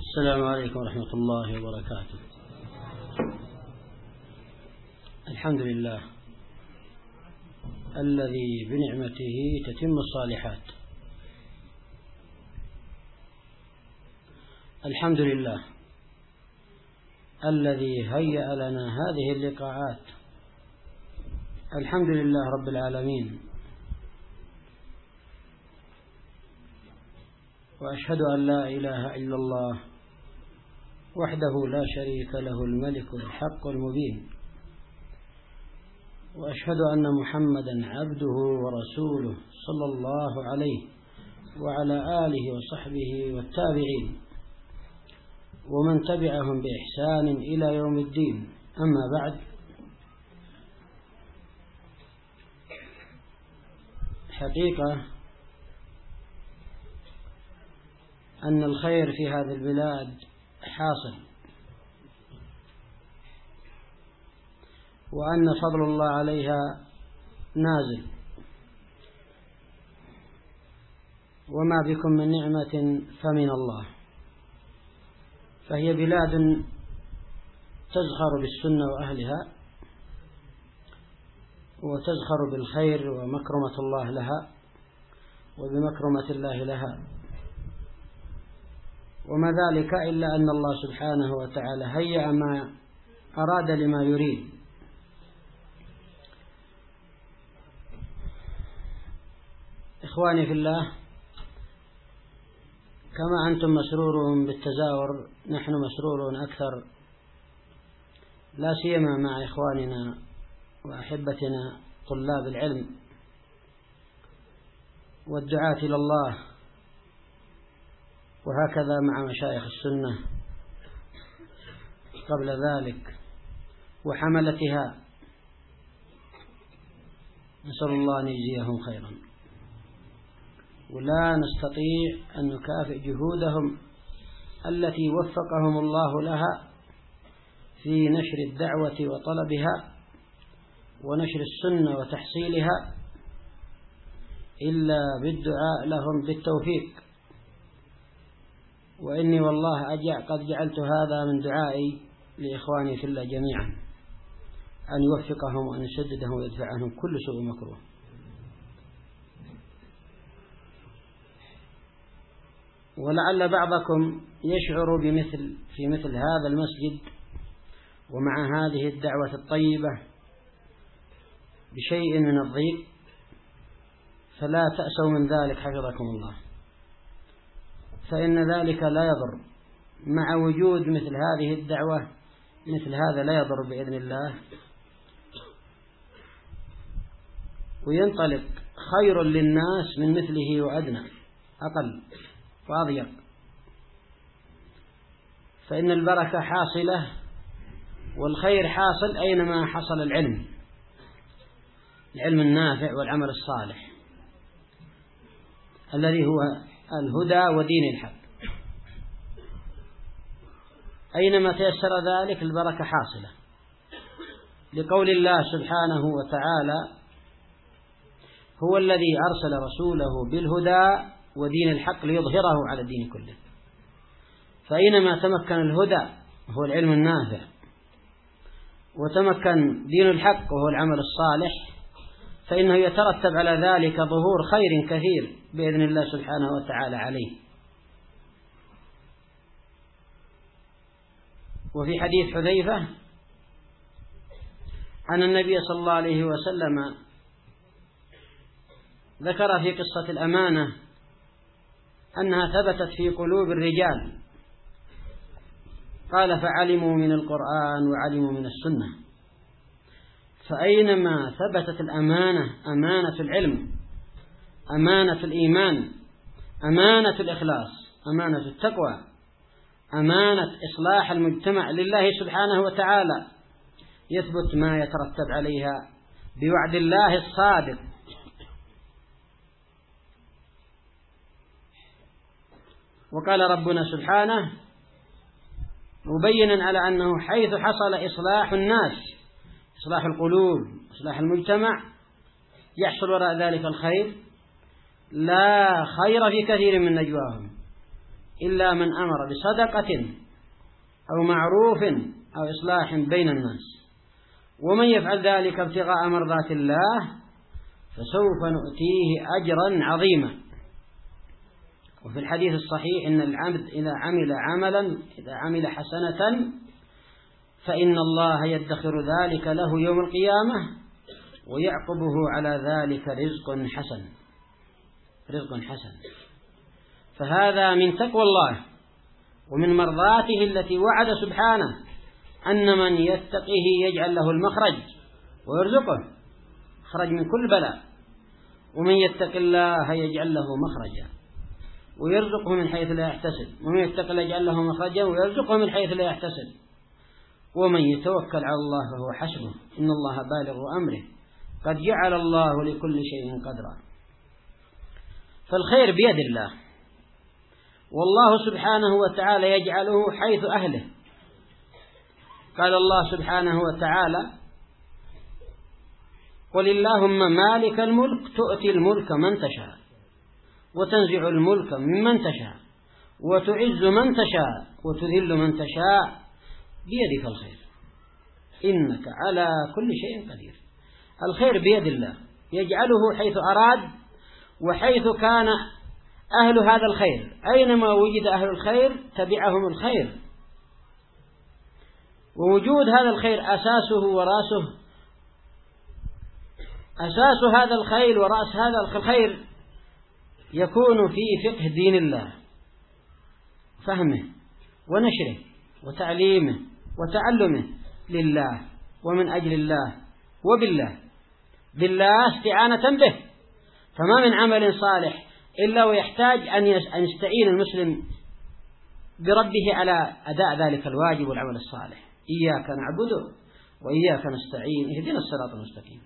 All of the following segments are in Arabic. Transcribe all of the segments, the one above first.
السلام عليكم ورحمة الله وبركاته. الحمد لله الذي بنعمته تتم الصالحات. الحمد لله الذي هيأ لنا هذه اللقاءات. الحمد لله رب العالمين، وأشهد أن لا إله إلا الله وحده لا شريك له الملك الحق المبين، وأشهد أن محمدا عبده ورسوله صلى الله عليه وعلى آله وصحبه والتابعين ومن تبعهم بإحسان إلى يوم الدين. أما بعد، حقيقة أن الخير في هذه البلاد حاصل، وأن فضل الله عليها نازل، وما بكم من نعمة فمن الله. فهي بلاد تزخر بالسنة وأهلها، وتزخر بالخير ومكرمة الله لها وبمكرمة الله لها، وما ذلك إلا أن الله سبحانه وتعالى هيأ ما أراد لما يريد. إخواني في الله، كما أنتم مسرورون بالتزاور، نحن مسرورون أكثر، لا سيما مع إخواننا وأحبتنا طلاب العلم والدعاة إلى الله، وهكذا مع مشايخ السنة قبل ذلك وحملتها. نسأل الله أن يجزيهم خيرا، ولا نستطيع أن نكافئ جهودهم التي وفقهم الله لها في نشر الدعوة وطلبها ونشر السنة وتحصيلها إلا بالدعاء لهم بالتوفيق. وإني والله قد جعلت هذا من دعائي لإخواني في الله جميعا، أن يوفقهم وأن يسددهم ويدفع عنهم كل سوء مكروه. ولعل بعضكم يشعر في مثل هذا المسجد ومع هذه الدعوة الطيبة بشيء من الضيق، فلا تأسوا من ذلك حفظكم الله، فإن ذلك لا يضر. مع وجود مثل هذه الدعوة مثل هذا لا يضر بإذن الله، وينطلق خير للناس من مثله وأدنى أقل وأضيق، فإن البركة حاصلة والخير حاصل أينما حصل العلم النافع والعمل الصالح الذي هو الهدى ودين الحق. أينما تيسر ذلك البركة حاصلة، لقول الله سبحانه وتعالى: هو الذي أرسل رسوله بالهدى ودين الحق ليظهره على الدين كله. فأينما تمكن الهدى وهو العلم النافع، وتمكن دين الحق وهو العمل الصالح، فإنه يترتب على ذلك ظهور خير كثير بإذن الله سبحانه وتعالى عليه. وفي حديث حذيفة أن النبي صلى الله عليه وسلم ذكر في قصة الأمانة أنها ثبتت في قلوب الرجال، قال: فعلموا من القرآن وعلموا من السنة. فأينما ثبتت الأمانة، أمانة العلم، أمانة الإيمان، أمانة الإخلاص، أمانة التقوى، أمانة إصلاح المجتمع لله سبحانه وتعالى، يثبت ما يترتب عليها بوعد الله الصادق. وقال ربنا سبحانه مبينا على أنه حيث حصل إصلاح الناس، إصلاح القلوب، إصلاح المجتمع، يحصل وراء ذلك الخير. لا خير في كثير من نجواهم إلا من أمر بصدقة أو معروف أو إصلاح بين الناس، ومن يفعل ذلك ابتغاء مرضات الله فسوف نؤتيه أجرا عظيما. وفي الحديث الصحيح إن العبد إذا عمل حسنة فإن الله يدخر ذلك له يوم القيامة ويعقبه على ذلك رزق حسن. فهذا من تقوى الله ومن مرضاته التي وعد سبحانه أن من يتقه يجعل له المخرج ويرزقه خرج من كل بلاء، ومن يتق الله يجعل له مخرجا ويرزقه من حيث لا يحتسب، ومن يتق الله يجعل له مخرجا ويرزقه من حيث لا يحتسب، ومن يتوكل على الله فهو حسبه إن الله بالغ أمره قد جعل الله لكل شيء قدرا. فالخير بيد الله، والله سبحانه وتعالى يجعله حيث أهله. قال الله سبحانه وتعالى: قل اللهم مالك الملك تؤتي الملك من تشاء وتنزع الملك ممن تشاء وتعز من تشاء وتذل من تشاء بيدك الخير إنك على كل شيء قدير. الخير بيد الله يجعله حيث أراد وحيث كان أهل هذا الخير، أينما وجد أهل الخير تبعهم الخير. ووجود هذا الخير أساسه وراسه، أساس هذا الخير ورأس هذا الخير يكون في فقه دين الله، فهمه ونشره وتعليمه وتعلمه لله ومن أجل الله بالله استعانة به. فما من عمل صالح إلا ويحتاج أن يستعين المسلم بربه على أداء ذلك الواجب والعمل الصالح. إياك نعبد وإياك نستعين اهدنا الصراط المستقيم.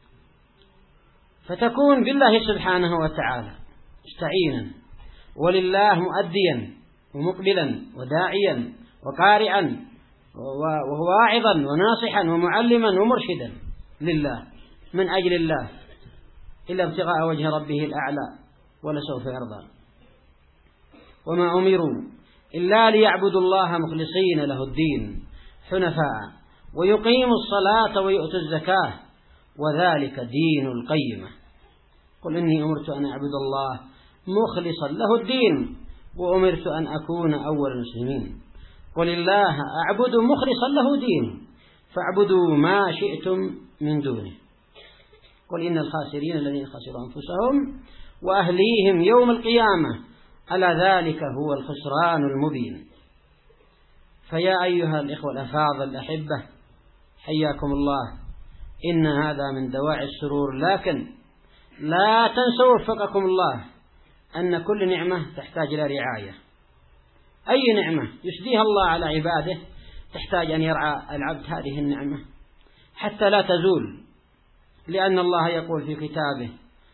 فتكون بالله سبحانه وتعالى مستعينا، ولله مؤديا ومقبلا وداعيا وقارئا وواعظا وناصحا ومعلما ومرشدا لله من أجل الله إلا ابتغاء وجه ربه الأعلى ولسوف يرضى. وما أمروا إلا ليعبدوا الله مخلصين له الدين حنفاء ويقيموا الصلاة ويؤتوا الزكاة وذلك دين القيمة. قل إني أمرت أن أعبد الله مخلصا له الدين وأمرت أن أكون أول المسلمين. قل الله أعبد مخلصا له دين فاعبدوا ما شئتم من دونه. قل إن الخاسرين الذين خسروا أنفسهم وأهليهم يوم القيامة ألا ذلك هو الخسران المبين. فيا أيها الإخوة الأفاضل الأحبة حياكم الله، إن هذا من دواعي السرور، لكن لا تنسوا وفقكم الله أن كل نعمة تحتاج إلى رعاية. أي نعمة يسديها الله على عباده تحتاج أن يرعى العبد هذه النعمة حتى لا تزول، لأن الله يقول في كتابه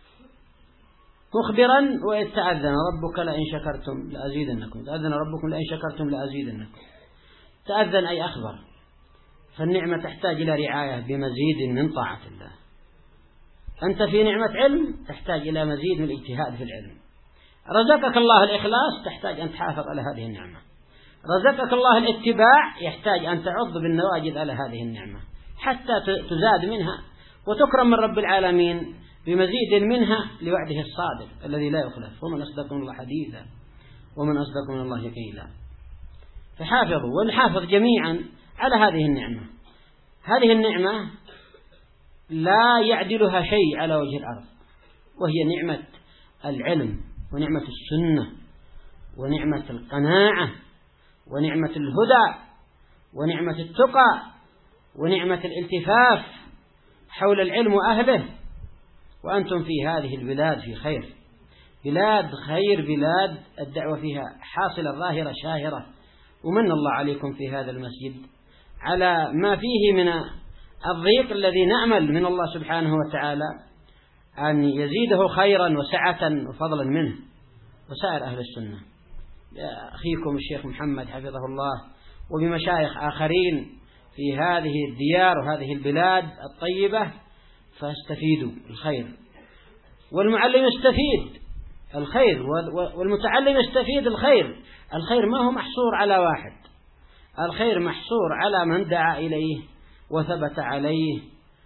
مخبرا: وإذ تأذن ربك لئن شكرتم لأزيدنكم. تأذن ربكم لئن شكرتم لأزيدنكم. تأذن أي أخبر. فالنعمة تحتاج إلى رعاية بمزيد من طاعة الله. أنت في نعمة علم تحتاج إلى مزيد من الاجتهاد في العلم. رزقك الله الإخلاص تحتاج أن تحافظ على هذه النعمة. رزقك الله الاتباع يحتاج أن تعض بالنواجذ على هذه النعمة حتى تزاد منها وتكرم من رب العالمين بمزيد منها لوعده الصادق الذي لا يخلف: ومن أصدق من الله حديثا ومن أصدق من الله قيلا. فحافظوا ونحافظ جميعا على هذه النعمة. هذه النعمة لا يعدلها شيء على وجه الأرض، وهي نعمة العلم ونعمة السنة ونعمة القناعة ونعمة الهدى ونعمة التقى ونعمة الالتفاف حول العلم وأهله. وأنتم في هذه البلاد في خير، بلاد خير، بلاد الدعوة فيها حاصلة ظاهرة شاهرة. ومن الله عليكم في هذا المسجد على ما فيه من الضيق الذي نأمل من الله سبحانه وتعالى أن يزيده خيرا وسعة وفضلا منه وسائر أهل السنة. أخيكم الشيخ محمد حفظه الله وبمشايخ آخرين في هذه الديار وهذه البلاد الطيبة، فاستفيدوا الخير، والمعلم يستفيد الخير والمتعلم يستفيد الخير الخير ما هو محصور على واحد، الخير محصور على من دعا إليه وثبت عليه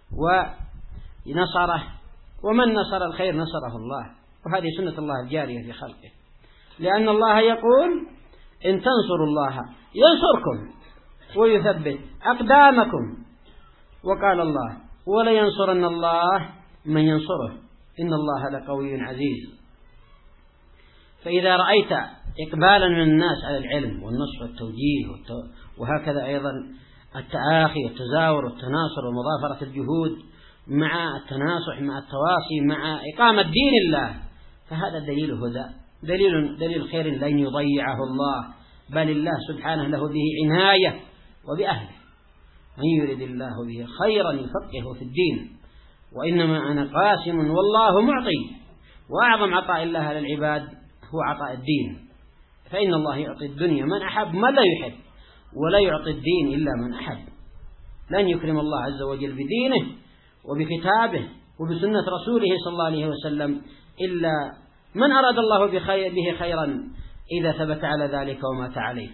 ونصره، ومن نصر الخير نصره الله، وهذه سنة الله الجارية في خلقه، لأن الله يقول إن تنصروا الله ينصركم ويثبت أقدامكم، وقال الله ولينصرن الله من ينصره إن الله لقوي عزيز. فإذا رأيت إقبالا من الناس على العلم والنصح والتوجيه وهكذا أيضا التآخي والتزاور والتناصر ومضافرة الجهود مع التناصح مع التواصي مع إقامة دين الله، فهذا دليل هدى، دليل خير لن يضيعه الله، بل الله سبحانه له به عناية وبأهله. من يريد الله به خيرا يفقهه في الدين، وإنما أنا قاسم والله معطي، وأعظم عطاء الله على العباد هو عطاء الدين، فإن الله يعطي الدنيا من أحب من لا يحب، ولا يعطي الدين إلا من أحب. لن يكرم الله عز وجل بدينه وبكتابه وبسنة رسوله صلى الله عليه وسلم إلا من أراد الله به خيرا إذا ثبت على ذلك ومات عليه.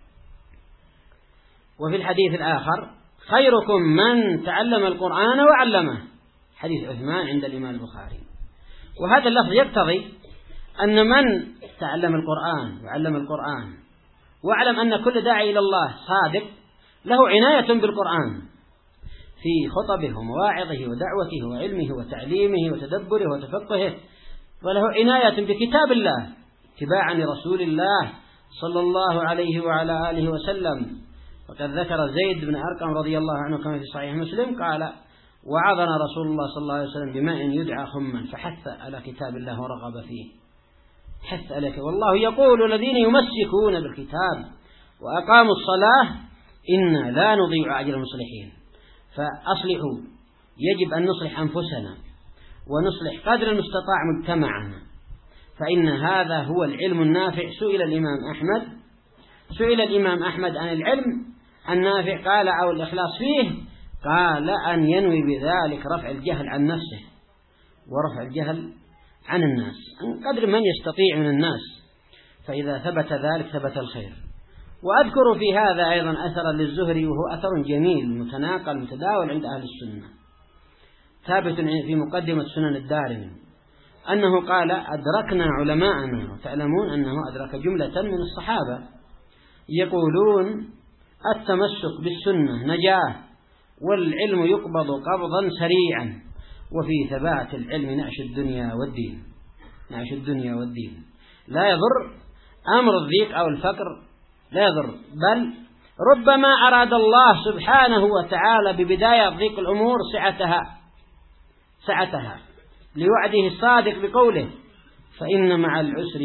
وفي الحديث الآخر خيركم من تعلم القرآن وعلمه، حديث عثمان عند الإمام البخاري. وهذا اللفظ يقتضي أن من تعلم القرآن وعلم القرآن واعلم أن كل داعي إلى الله صادق له عناية بالقرآن في خطبه ومواعظه ودعوته وعلمه وتعليمه وتدبره وتفقهه، وله عناية بكتاب الله اتباعا لرسول الله صلى الله عليه وعلى آله وسلم. وقد ذكر زيد بن أرقم رضي الله عنه كما في صحيح مسلم قال وعظنا رسول الله صلى الله عليه وسلم بماء يدعى خما فحث على كتاب الله ورغب فيه، حث عليك. والله يقول الذين يمسكون بالكتاب وأقاموا الصلاة إنا لا نضيع أجر المصلحين. فأصلحوا، يجب أن نصلح أنفسنا ونصلح قدر المستطاع مجتمعنا، فإن هذا هو العلم النافع. سئل الإمام أحمد عن العلم النافع قال أو الإخلاص فيه، قال أن ينوي بذلك رفع الجهل عن نفسه ورفع الجهل عن الناس عن قدر من يستطيع من الناس، فإذا ثبت ذلك ثبت الخير. وأذكر في هذا أيضا أثرا للزهري وهو أثر جميل متناقل متداول عند أهل السنة، ثابت في مقدمة سنن الدارمي أنه قال أدركنا علماءنا، وتعلمون أنه أدرك جملة من الصحابة يقولون التمسك بالسنة نجاة، والعلم يقبض قبضا سريعا، وفي ثبات العلم نعش الدنيا والدين. لا يضر أمر الضيق أو الفقر، لا يضر، بل ربما أراد الله سبحانه وتعالى ببداية ضيق الأمور سعتها لوعده الصادق بقوله فإن مع العسر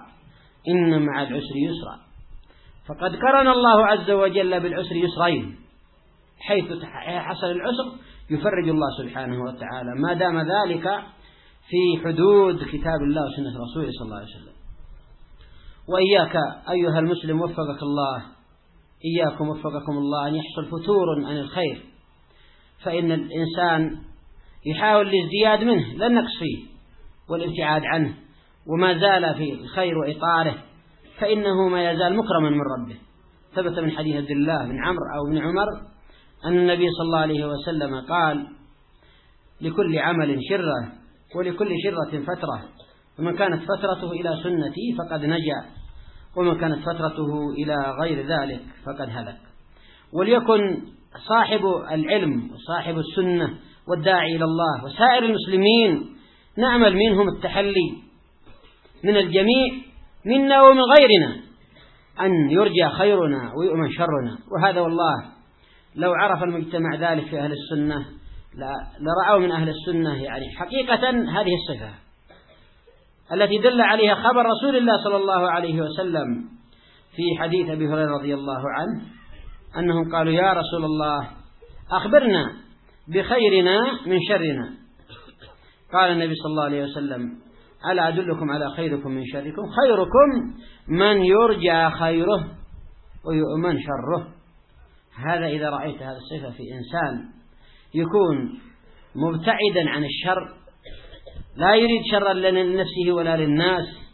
يسرا، فقد قرن الله عز وجل بالعسر يسرين، حيث حصل العسر يفرج الله سبحانه وتعالى ما دام ذلك في حدود كتاب الله وسنة رسوله صلى الله عليه وسلم. وإياك أيها المسلم وفقك الله، إياكم وفقكم الله أن يحصل فتور عن الخير، فإن الإنسان يحاول الازدياد منه لا النقص فيه والابتعاد عنه، وما زال في الخير وإطاره فإنه ما يزال مكرما من ربه. ثبت من حديث عبد الله بن عمرو أو بن عمر أن النبي صلى الله عليه وسلم قال لكل عمل شرة ولكل شرة فترة، ومن كانت فترته إلى سنتي فقد نجا، ومن كانت فترته إلى غير ذلك فقد هلك. وليكن صاحب العلم وصاحب السنة والداعي إلى الله وسائر المسلمين نعمل منهم التحلي من الجميع منا ومن غيرنا أن يرجى خيرنا ويؤمن شرنا. وهذا والله لو عرف المجتمع ذلك في أهل السنة لرأوا من أهل السنة يعني حقيقة هذه الصفة التي دل عليها خبر رسول الله صلى الله عليه وسلم في حديث أبي هريرة رضي الله عنه أنهم قالوا يا رسول الله أخبرنا بخيرنا من شرنا. قال النبي صلى الله عليه وسلم ألا أدلكم على خيركم من شركم؟ خيركم من يرجى خيره ويؤمن شره. هذا إذا رأيت هذا الصفة في إنسان يكون مبتعدا عن الشر، لا يريد شرا لنفسه ولا للناس،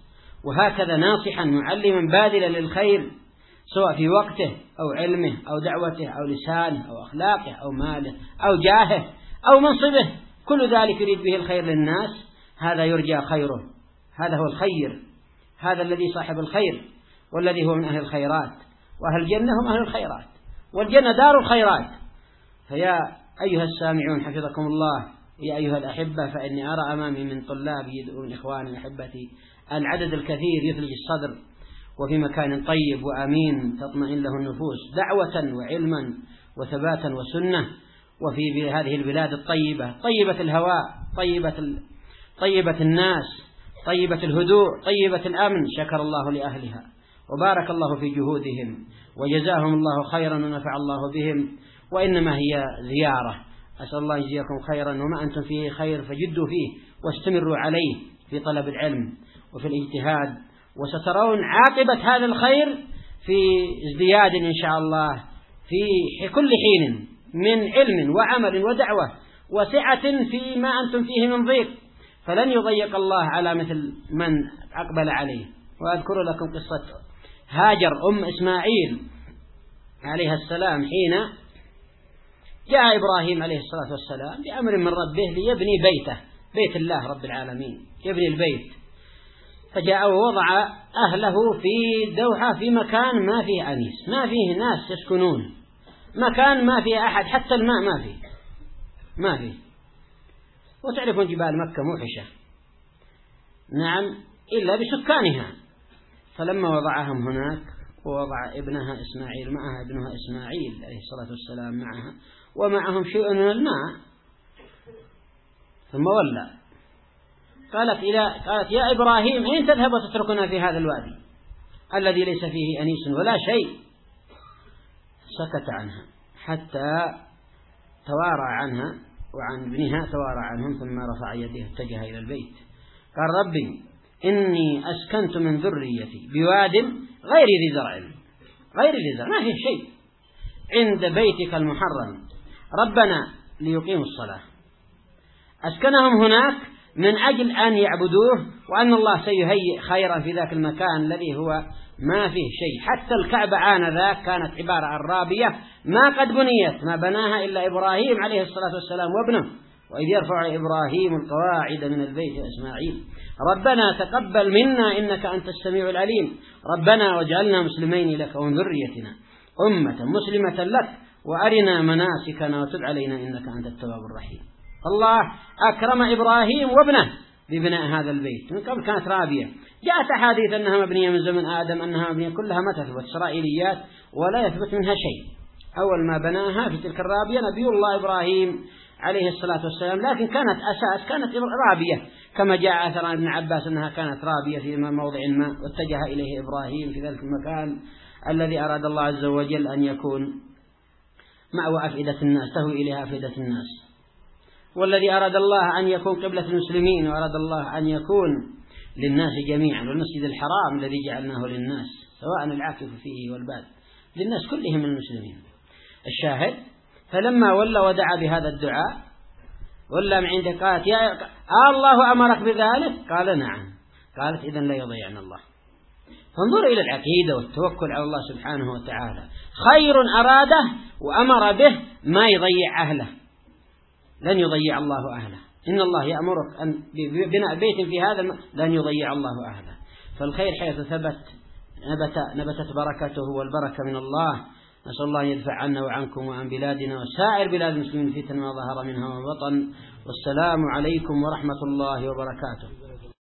وهكذا ناصحا معلما باذلا للخير، سواء في وقته أو علمه أو دعوته أو لسانه أو أخلاقه أو ماله أو جاهه أو منصبه، كل ذلك يريد به الخير للناس، هذا يرجى خيره، هذا هو الخير، هذا الذي صاحب الخير، والذي هو من أهل الخيرات، وأهل الجنة هم أهل الخيرات، والجنة دار الخيرات. فيا أيها السامعون حفظكم الله، يا أيها الأحبة، فإني أرى أمامي من طلابي يدعون إخواني أحبتي العدد الكثير يثلج الصدر، وفي مكان طيب وأمين تطمئن له النفوس دعوة وعلما وثباتا وسنة، وفي هذه البلاد الطيبة، طيبة الهواء، طيبة الناس، طيبة الهدوء، طيبة الأمن، شكر الله لأهلها وبارك الله في جهودهم وجزاهم الله خيرا ونفع الله بهم، وإنما هي زيارة. أسأل الله يجزيكم خيرا، وما أنتم فيه خير فجدوا فيه واستمروا عليه في طلب العلم وفي الاجتهاد، وسترون عاقبة هذا الخير في ازدياد إن شاء الله في كل حين من علم وعمل ودعوة، وسعة فيما أنتم فيه من ضيق، فلن يضيق الله على مثل من أقبل عليه. وأذكر لكم قصة هاجر أم إسماعيل عليها السلام، حين جاء إبراهيم عليه الصلاة والسلام بأمر من ربه ليبني بيته، بيت الله رب العالمين، يبني البيت، فجاء ووضع أهله في دوحة في مكان ما فيه أنيس، ما فيه ناس يسكنون، مكان ما فيه أحد، حتى الماء ما فيه. وتعرفون جبال مكة موحشة، نعم، إلا بسكانها. فلما وضعهم هناك ووضع ابنها إسماعيل معها، ابنها إسماعيل عليه الصلاة والسلام معها، ومعهم شيء من الماء، ثم ولى قالت يا إبراهيم أين تذهب وتتركنا في هذا الوادي الذي ليس فيه أنيس ولا شيء؟ سكت عنها حتى توارى عنها وعن ابنها، توارى عنهم، ثم رفع يده اتجه إلى البيت، قال ربي إني أسكنت من ذريتي بواد غير ذي زرع ما فيه شيء عند بيتك المحرم ربنا ليقيموا الصلاة. أسكنهم هناك من أجل أن يعبدوه، وأن الله سيهيئ خيرا في ذاك المكان الذي هو ما فيه شيء. حتى الكعبة آنذاك كانت عبارة عن رابية ما قد بنيت، ما بناها إلا إبراهيم عليه الصلاة والسلام وابنه، وإذ يرفع إبراهيم القواعد من البيت وإسماعيل ربنا تقبل منا إنك أنت السميع العليم ربنا واجعلنا مسلمين لك ومن ذريتنا أمة مسلمة لك وأرنا مناسكنا وتب علينا إنك أنت التواب الرحيم. الله أكرم إبراهيم وابنه ببناء هذا البيت، من قبل كانت رابية، جاءت أحاديث أنها مبنية من زمن آدم، أنها مبنية، كلها ما تثبت، إسرائيليات ولا يثبت منها شيء. أول ما بناها في تلك الرابية نبي الله إبراهيم عليه الصلاة والسلام، لكن كانت أساس كانت رابية، كما جاء أثر عن ابن عباس أنها كانت رابية في موضع ما، واتجه إليه إبراهيم في ذلك المكان الذي أراد الله عز وجل أن يكون مأوى أفئدة الناس، تهوي إليها أفئدة الناس، والذي أراد الله أن يكون قبلة المسلمين، وأراد الله أن يكون للناس جميعا، والمسجد الحرام الذي جعلناه للناس سواء العاكف فيه والباد، للناس كلهم من المسلمين. الشاهد فلما ولى ودعا بهذا الدعاء ولا من عنده، قالت يا الله أمرك بذلك؟ قال نعم. قالت إذن لا يضيعنا الله. فانظر إلى العقيدة والتوكل على الله سبحانه وتعالى، خير أراده وأمر به ما يضيع أهله، لن يضيع الله أهله. إن الله يأمرك أن ببناء بيت في هذا لن يضيع الله أهله. فالخير حيث ثبت نبتت بركته والبركة من الله. نسأل الله يدفع عنا وعنكم وعن بلادنا وسائر بلاد المسلمين فتن ما ظهر منها وبطن. والسلام عليكم ورحمة الله وبركاته.